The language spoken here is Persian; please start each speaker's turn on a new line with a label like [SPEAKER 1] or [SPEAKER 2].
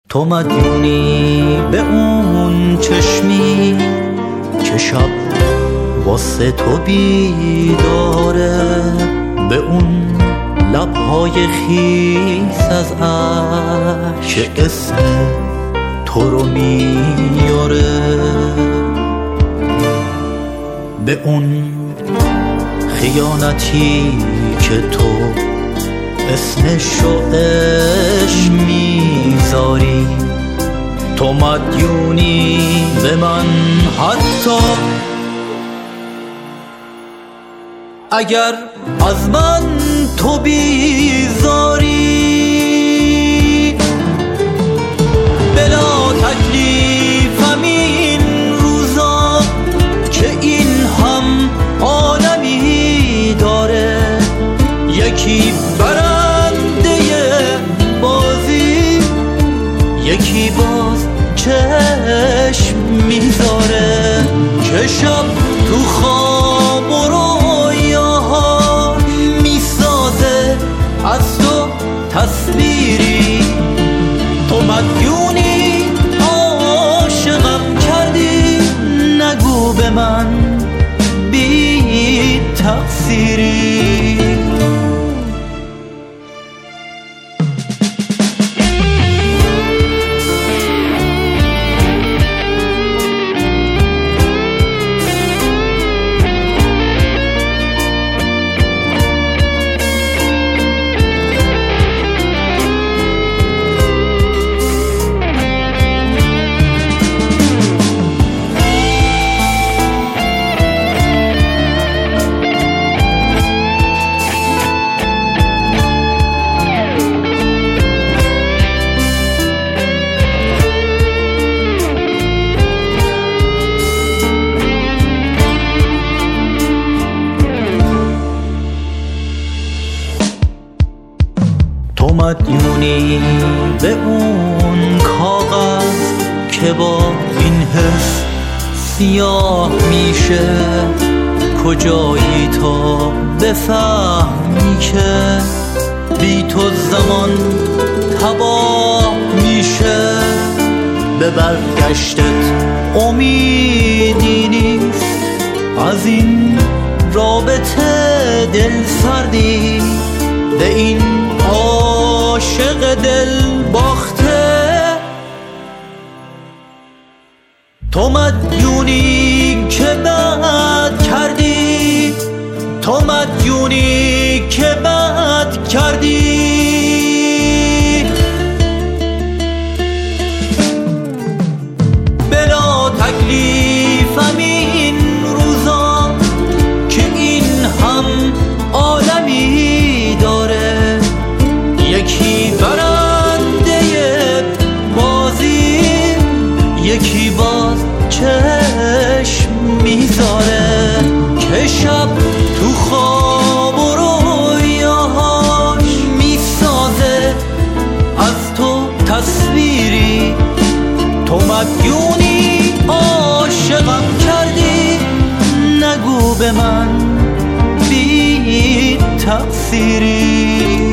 [SPEAKER 1] تو مدیونی به اون چشمی که شب واسه تو بیداره، به اون لبهای خیس از عشق که اسم تو رو میاره، به اون خیانتی که تو اسمشو عشق میذاری. تو مدیونی به من حتی اگر از من تو بیزاری. بلا تکلیفم این روزا که این هم عالمی داره، یکی برنده بازی، یکی باز چشم میذاره که شب تو خواب و رویاهاش میسازه از تو تصویری. تو مدیونی عاشقم کردی، نگو به من بی تقصیری. تو مدیونی به اون کاغذ که با این حس سیاه میشه، کجایی تا بفهمی که بی تو زمان تباه میشه. به برگشتت امیدی نیست، از این رابطه دل سردی، به این عاشق دل باخته. تو مدیونی که بد کردی، تو مدیونی که بد کردی. بلا تکلیفم این روزا که این هم عالمی داره، یکی برنده بازی، یکی باز چشم میذاره که شب تو خواب و رویاهاش میسازه از تو تصویری. تو مدیونی عاشقم کردی، نگو به من بی تقصیری.